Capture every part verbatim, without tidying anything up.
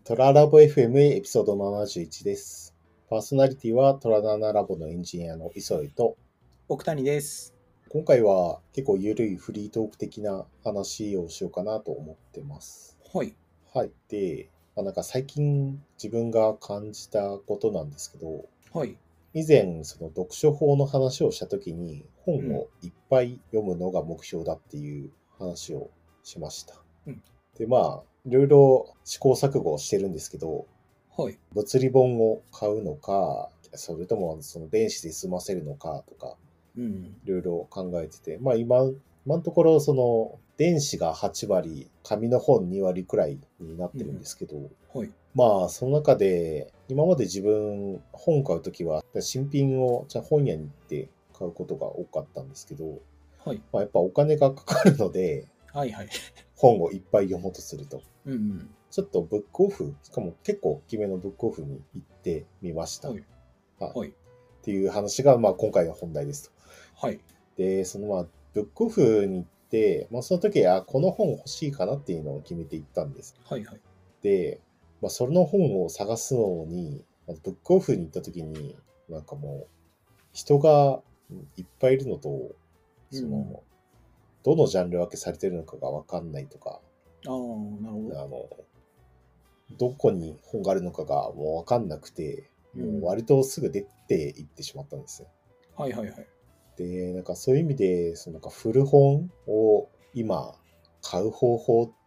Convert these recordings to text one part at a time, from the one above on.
トララボ エフエム エピソードななじゅういちです。パーソナリティはトラナナラボのエンジニアの磯井と、 奥谷です。 今回は結構ゆるいフリートーク的な話をしようかなと思ってます。 はい。 はい。で、まあ、なんか最近自分が感じたことなんですけど、 はい。 以前その読書法の話をしたときに本をいっぱい読むのが目標だっていう話をしました。 うん。 で、まあ、いろいろ試行錯誤をしてるんですけど、 はい。 物理本を買うのか、それともその電子で済ませるのかとか、 うん。 いろいろ考えてて、まあ今、今のところその電子がはち割、紙の本に割くらいになってるんですけど、 はい。 まあその中で、今まで自分本買うときは新品をじゃあ本屋に行って買うことが多かったんですけど、 はい。 まあやっぱお金がかかるので、 はい。はい。 本をいっぱい読もうとすると。 うんうん。 ちょっとブックオフ、しかも結構大きめのブックオフに行ってみました。 はい。 はい。 はい。 っていう話が、まあ今回の本題ですと。 はい。 で、そのまあ、ブックオフに行って、まあその時、あ、この本欲しいかなっていうのを決めて行ったんです。 はい。はい。 で、まあその本を探すのに、まずブックオフに行った時に、なんかもう、人がいっぱいいるのと、その、 うん。 どのジャンル分けされてるのかがわかんないとか、 ああ、なるほど。 あの、どこに本があるのかがもうわかんなくて、 う。 もうん割とすぐ出て行ってしまったんですよ。 はい。はい。はい。 で、なんかそういう意味で、そのなんか古本を今買う方法って、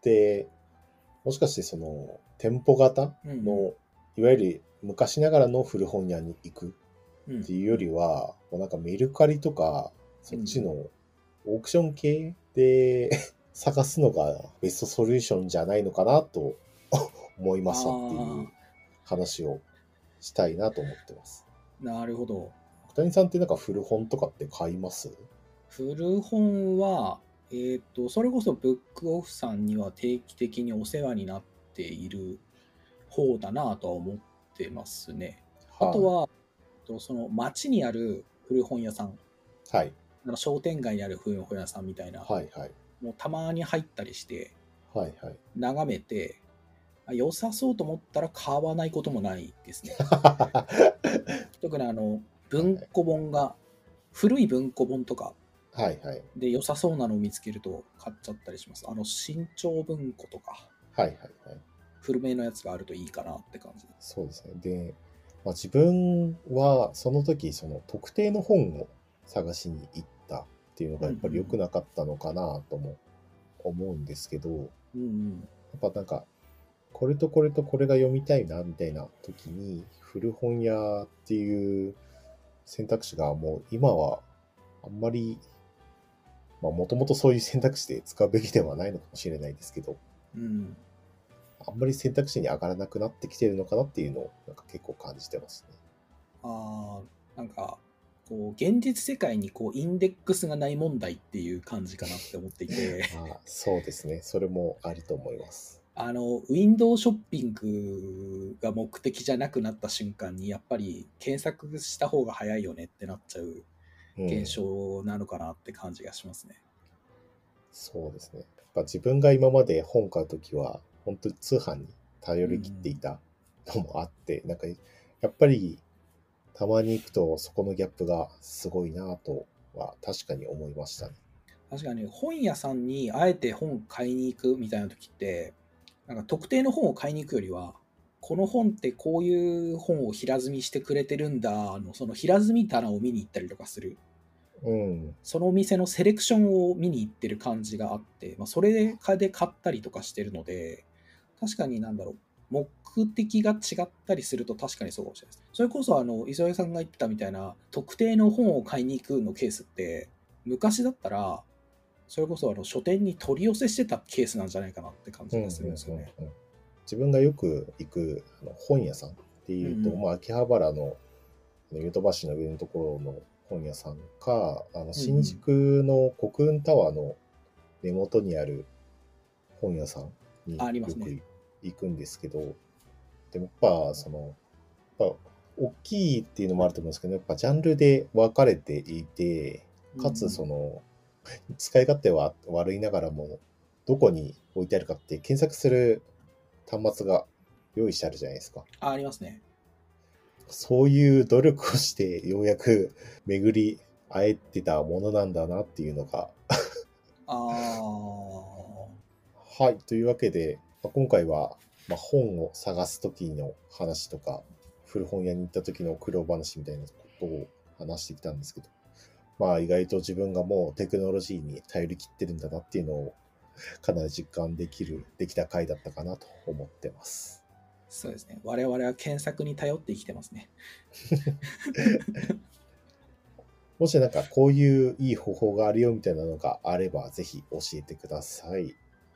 もしかしてその店舗型うん。 の、いわゆる昔ながらの古本屋に行くうん。 っていうよりは、もうなんかメルカリとか、そっちのオークション系で探すのがベストソリューションじゃないのかなと思いましたっていうあ話をしたいなと思ってます。 あ、なるほど。 小谷さんってなんか古本とかって買います？ 古本は、えっと、それこそブックオフさんには定期的にお世話になっている方だなとは思ってますね。あとはは、とその町にある古本屋さん、 い。はい。 なんか商店街にある古本屋さんみたいな、 はいはい。 もうたまに入ったりしてはいはい。 眺めて、あ良さそうと思ったら買わないこともないですね。特にあの文庫本が、古い文庫本とかはいはい。 で良さそうなのを見つけると買っちゃったりします。あの新潮文庫とかはいはいはい。 古めのやつがあるといいかなって感じ。 そうですね。で、まあ、自分はその時、その特定の本を探しに行ったっていうのがやっぱり良くなかったのかなとも思うんですけど、やうんうんっぱなんか、これとこれとこれが読みたいなみたいな時に、古本屋っていう選択肢がもう今はあんまり、まあもともとそういう選択肢で使うべきではないのかもしれないですけど、 うんうんあんまり選択肢に上がらなくなってきてるのかなっていうのをなんか結構感じてますね。 ああ、なんかこう現実世界にこうインデックスがない問題っていう感じかなって思っていてああ、そうですね。それもあると思います。 あの、ウィンドウショッピングが目的じゃなくなった瞬間に、やっぱり検索した方が早いよねってなっちゃううん。 現象なのかなって感じがしますね。 そうですね。やっぱ自分が今まで本買うときは、本当に通販に頼うり切っていん。 たのもあって、なんか、やっぱりたまに行くとそこのギャップがすごいなとは確かに思いましたね。 確かに本屋さんにあえて本買いに行くみたいな時って、なんか特定の本を買いに行くよりは、この本ってこういう本を平積みしてくれてるんだ、あのその平積み棚を見に行ったりとかする。 うん。 そのお店のセレクションを見に行ってる感じがあって、まあ、それで買ったりとかしてるので、確かになんだろう、目的が違ったりすると確かにそうかもしれないです。それこそ、あの、磯江さんが言ってたみたいな、特定の本を買いに行くのケースって、昔だったら、それこそあの書店に取り寄せしてたケースなんじゃないかなって感うん、うん、 じがするんですよね。 うん。うん。自分がよく行くあの本屋さんっていうと、 うん。 まあ、秋葉原のヨドバシの上のところの本屋さんか、あの、 うんうん。 新宿の国運タワーの根元にある本屋さんあ、 によくありますね。 行くんですけど、でもやっぱその、やっぱ大きいっていうのもあると思うんですけど、やっぱジャンルで分かれていて、かつうんうん。 その、使い勝手は悪いながらも、どこに置いてあるかって検索する端末が用意してあるじゃないですか。 あ、ありますね。 そういう努力をしてようやく巡り会えてたものなんだなっていうのがああ。 はい。というわけで、まあ今回は、まあ、本を探す時の話とか、古本屋に行った時の苦労話みたいなことを話してきたんですけど、まあ意外と自分がもうテクノロジーに頼り切ってるんだなっていうのをかなり実感できる、できた回だったかなと思ってます。 そうですね。我々は検索に頼って生きてますね。 もしなんかこういういい方法があるよみたいなのがあれば、ぜひ教えてください。